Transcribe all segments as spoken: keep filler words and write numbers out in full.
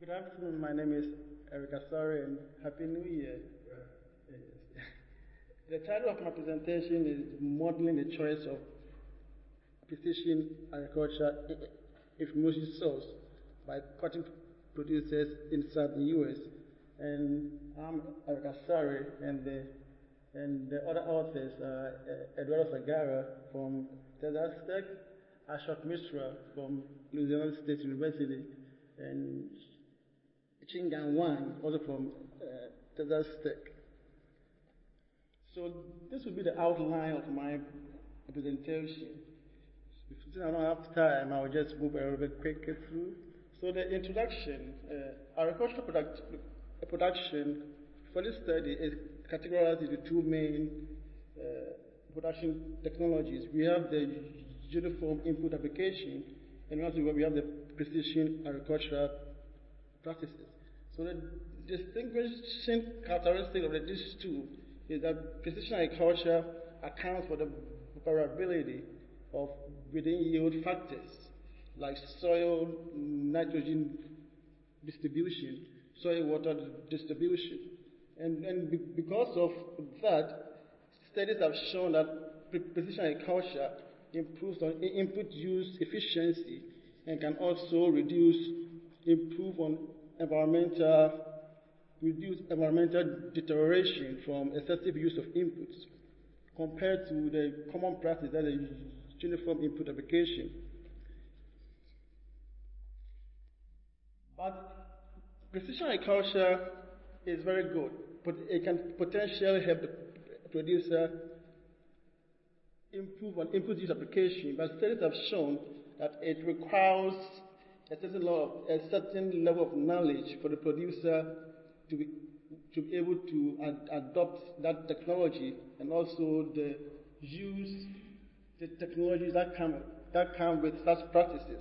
Good afternoon. My name is Eric Asari, and Happy New Year. Yes. The title of my presentation is Modeling the Choice of Precision Agriculture Information Source by Cotton Producers inside the U S. And I'm Eric Asari, and the, and the other authors are Eduardo Sagara from Texas Tech, Ashok Mishra from Louisiana State University, and Chingan Wang, also from uh, Texas Tech. So this will be the outline of my presentation. Since I don't have time, I'll just move a little bit quickly through. So the introduction, uh, agricultural product, production for this study is categorized into two main uh, production technologies. We have the uniform input application, and also we have the precision agricultural practices. So the distinguishing characteristic of these two is that precision agriculture accounts for the variability of within yield factors like soil nitrogen distribution, soil water distribution. And, and be, because of that, studies have shown that precision agriculture improves on input use efficiency and can also reduce, improve on environmental, reduce environmental deterioration from excessive use of inputs compared to the common practice that is uniform input application. But precision agriculture is very good, but it can potentially help the producer improve on input use application. But studies have shown that it requires a certain level of, a certain level of knowledge for the producer to be, to be able to ad, adopt that technology and also the use the technologies that come that come with such practices.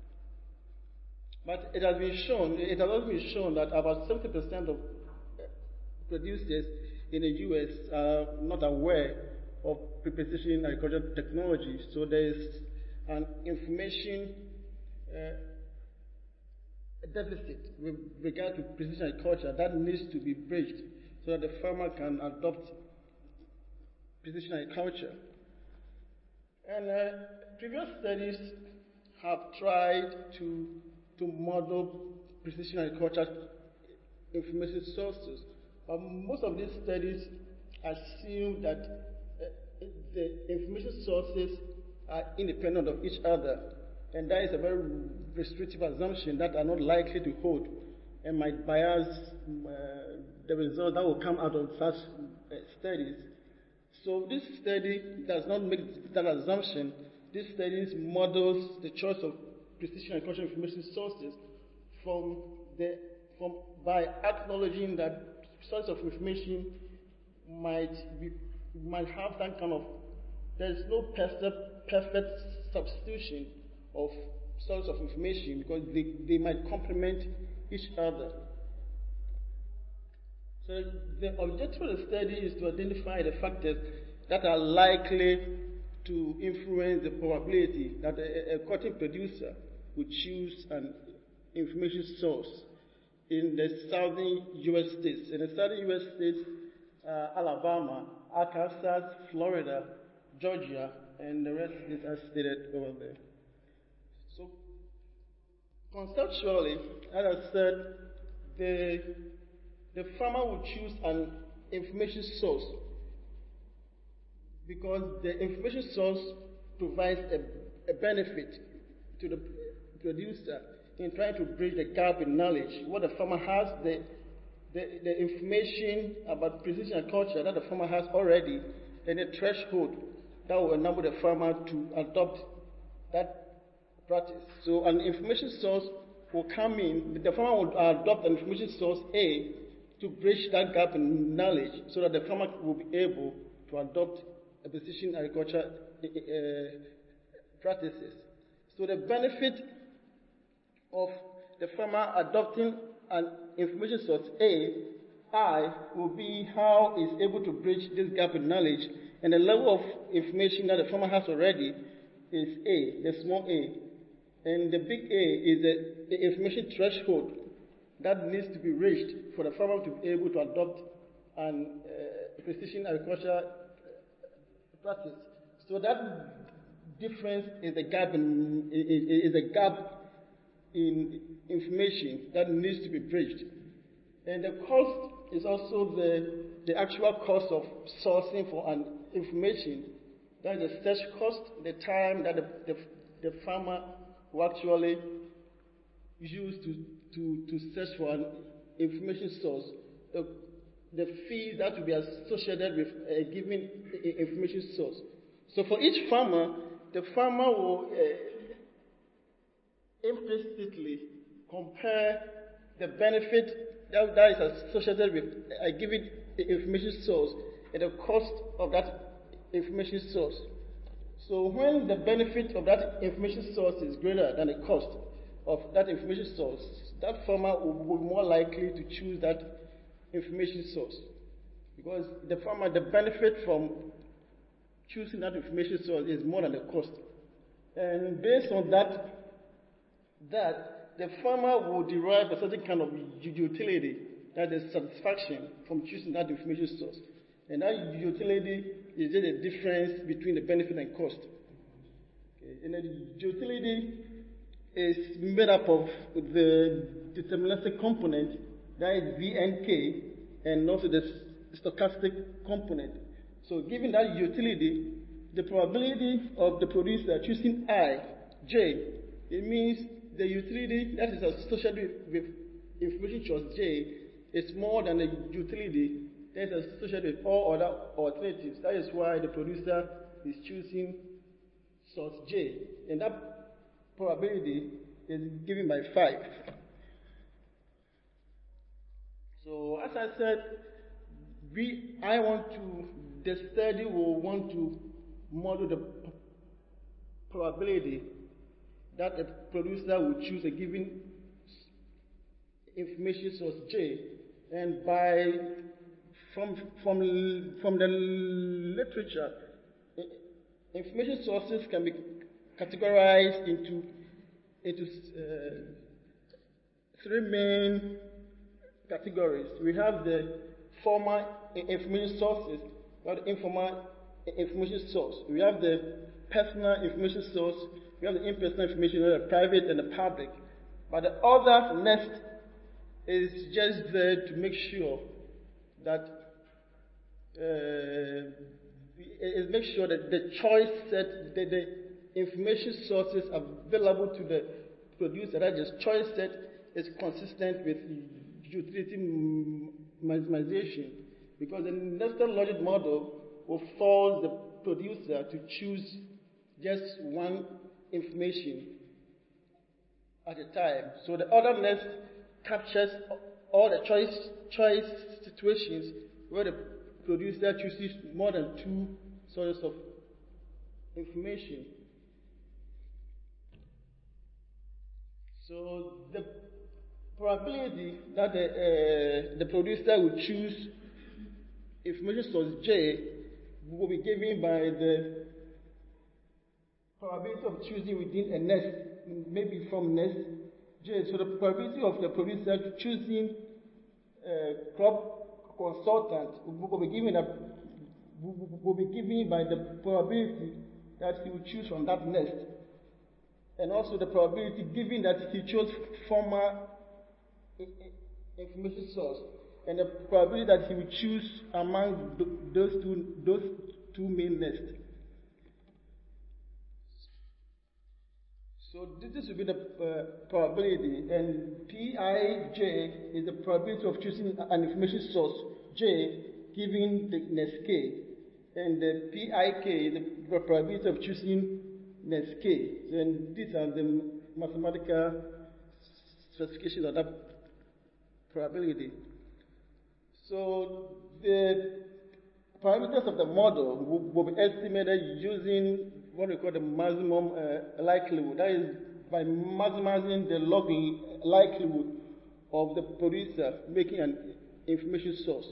But it has been shown, it has also been shown that about seventy percent of producers in the U S are not aware of precision agricultural technology. So there is an information uh, deficit with regard to precision agriculture that needs to be bridged so that the farmer can adopt precision agriculture. And uh, previous studies have tried to, to model precision agriculture information sources, but most of these studies assume that uh, the information sources are independent of each other. And that is a very restrictive assumption that are not likely to hold and might bias uh, the result that will come out of such uh, studies. So this study does not make that assumption. This study models the choice of precision agricultural information sources from the, from, by acknowledging that source of information might, be, might have that kind of, there is no perfect substitution of source of information because they, they might complement each other. So the objective of the study is to identify the factors that are likely to influence the probability that a, a cotton producer would choose an information source in the southern U S states. In the southern U S states, uh, Alabama, Arkansas, Florida, Georgia, and the rest is as stated over there. So, conceptually, as I said, the, the farmer will choose an information source because the information source provides a, a benefit to the producer in trying to bridge the gap in knowledge. What the farmer has, the, the, the information about precision agriculture that the farmer has already, and a threshold that will enable the farmer to adopt that practice. So an information source will come in, the farmer will adopt an information source A to bridge that gap in knowledge so that the farmer will be able to adopt a precision agriculture uh, practices. So the benefit of the farmer adopting an information source A, I, will be how he's able to bridge this gap in knowledge, and the level of information that the farmer has already is A, the small a. And the big A is the, the information threshold that needs to be reached for the farmer to be able to adopt an uh, precision agriculture practice. So that difference is a gap in is a gap in information that needs to be bridged, and the cost is also the the actual cost of sourcing for an information. That is the search cost, the time that the, the, the farmer will actually use to, to, to search for an information source, the, the fees that will be associated with a given information source. So for each farmer, the farmer will uh, implicitly compare the benefit that, that is associated with a given information source and the cost of that information source. So when the benefit of that information source is greater than the cost of that information source, that farmer will be more likely to choose that information source, because the farmer, the benefit from choosing that information source is more than the cost. And based on that, that the farmer will derive a certain kind of utility, that is satisfaction, from choosing that information source. And that utility is just a difference between the benefit and cost. Okay. And the utility is made up of the deterministic component, that is V N K, and also the stochastic component. So given that utility, the probability of the producer choosing I, J, it means the utility that is associated with information choice J is more than the utility that is associated with all other alternatives. That is why the producer is choosing source J, and that probability is given by five. So as I said, we I want to the study will want to model the probability that a producer will choose a given information source J, and by from from from the literature, information sources can be categorized into into uh, three main categories. We have the formal information sources, we have the informal information source, we have the personal information source, we have the impersonal information, the private and the public. But the other nest is just there to make sure that uh, it make sure that the choice set, that the information sources available to the producer, that the choice set is consistent with utility maximization, because the nested logic model will force the producer to choose just one information at a time. So the other nest captures all the choice choice situations where the producer chooses more than two sources of information. So the probability that the, uh, the producer will choose information source J will be given by the probability of choosing within a nest, maybe from nest J. So the probability of the producer choosing a crop consultant will be given a, will be given by the probability that he will choose from that nest, and also the probability given that he chose former information source, and the probability that he will choose among those two those two main nests. So this will be the uh, probability, and P I J is the probability of choosing an information source J given the nest K, and the P I K is the probability of choosing nest K. So, and these are the mathematical specifications of that probability. So the parameters of the model will, will be estimated using what we call the maximum uh, likelihood. That is by maximizing the log likelihood of the producer making an information source.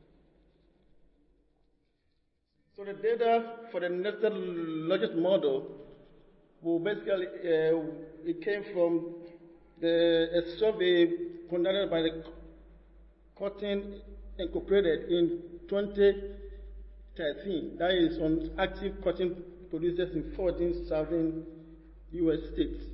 So the data for the nested logic model will basically, uh, it came from the, a survey conducted by the Cotton Incorporated in twenty thirteen, that is on active cotton producers in fourteen southern U S states.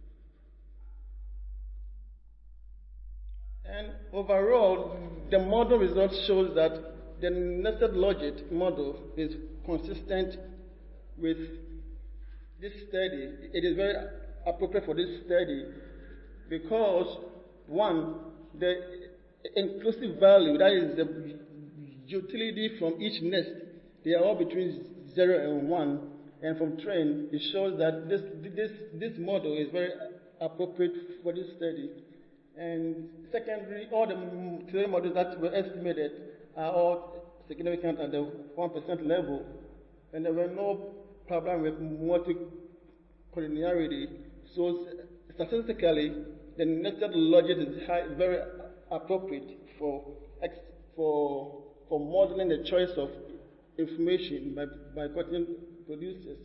And overall, the model results shows that the nested logit model is consistent with this study. It is very appropriate for this study because, one, the inclusive value, that is the utility from each nest, they are all between zero and one. And from trend, it shows that this, this, this model is very appropriate for this study. And secondly, all the theory models that were estimated are all significant at the one percent level. And there were no problem with multicollinearity. So statistically, the nested logit is high, very appropriate for, for, for modeling the choice of information by, by cotton producers.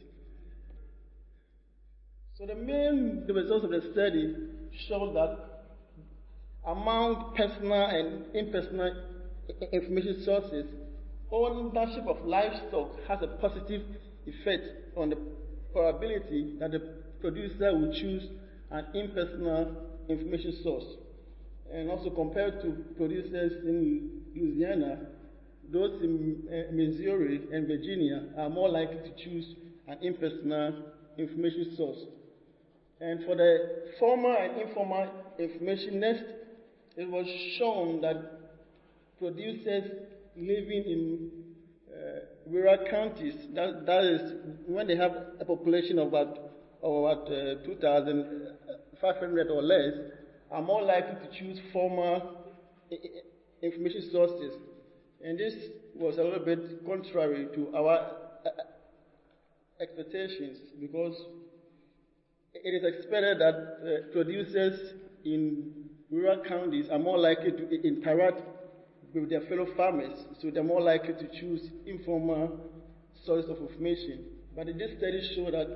So the main the results of the study show that among personal and impersonal information sources, ownership of livestock has a positive effect on the probability that the producer will choose an impersonal information source. And also compared to producers in Louisiana, those in uh, Missouri and Virginia are more likely to choose an impersonal information source. And for the formal and informal information nest, it was shown that producers living in uh, rural counties, that, that is when they have a population of about, of about uh, two thousand five hundred or less, are more likely to choose formal information sources. And this was a little bit contrary to our expectations because it is expected that uh, producers in rural counties are more likely to interact with their fellow farmers, so they're more likely to choose informal sources of information. But this study showed that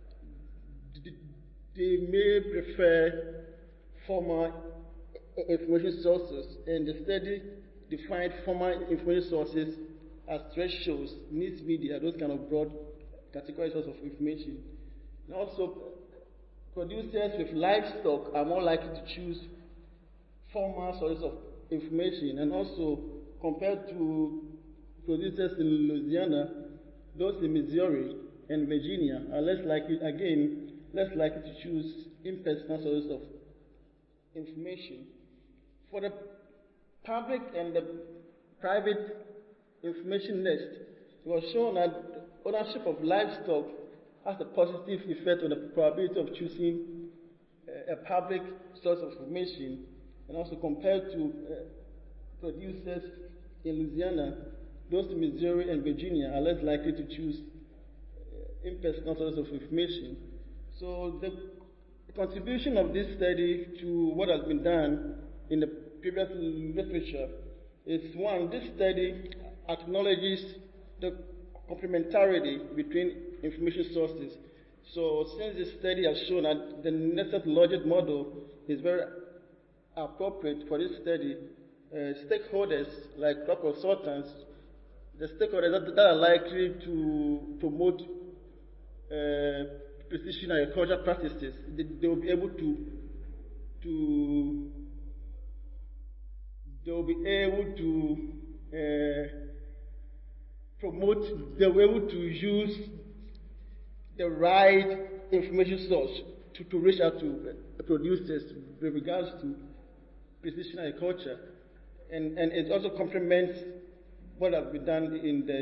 they may prefer formal information sources, and the study defined formal information sources as trade shows, news media, those kind of broad categories of information. And also, producers with livestock are more likely to choose formal sources of information, and also compared to producers in Louisiana, those in Missouri and Virginia are less likely, again, less likely to choose impersonal sources of information. For the public and the private information nest, it was shown that ownership of livestock has a positive effect on the probability of choosing a public source of information. And also compared to uh, producers in Louisiana, those in Missouri and Virginia are less likely to choose uh, impersonal sources of information. So the contribution of this study to what has been done in the previous literature is, one, this study acknowledges the complementarity between information sources. So since this study has shown that the nested logit model is very appropriate for this study, uh, stakeholders like crop consultants, the stakeholders that, that are likely to promote uh, precision agriculture practices, they, they will be able to, to they will be able to uh, promote, they will be able to use the right information source to, to reach out to uh, producers with regards to precision agriculture, and, and it also complements what has been done in the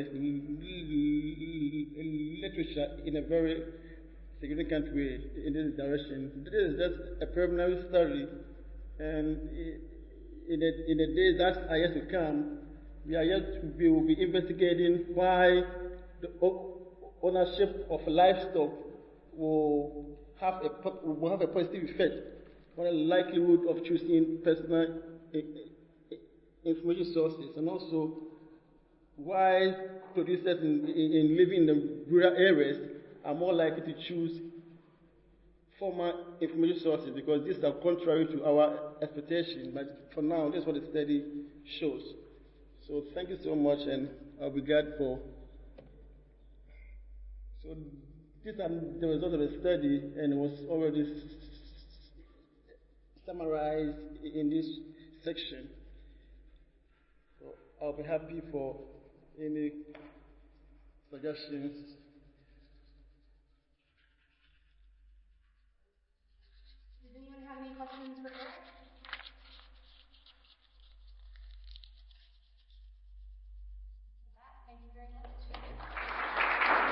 literature in a very significant way in this direction. This is just a preliminary study, and in the, in the days that are yet to come, we are yet to, we will be investigating why the ownership of livestock will have a will have a positive effect on the likelihood of choosing personal information sources, and also why producers in, in, in living in the rural areas are more likely to choose formal information sources because these are contrary to our expectation. But for now, this is what the study shows. So thank you so much, and I'll be glad for. So these are the results of the study, and it was already summarized in this section. So I'll be happy for any suggestions. Does anyone have any questions for Eric?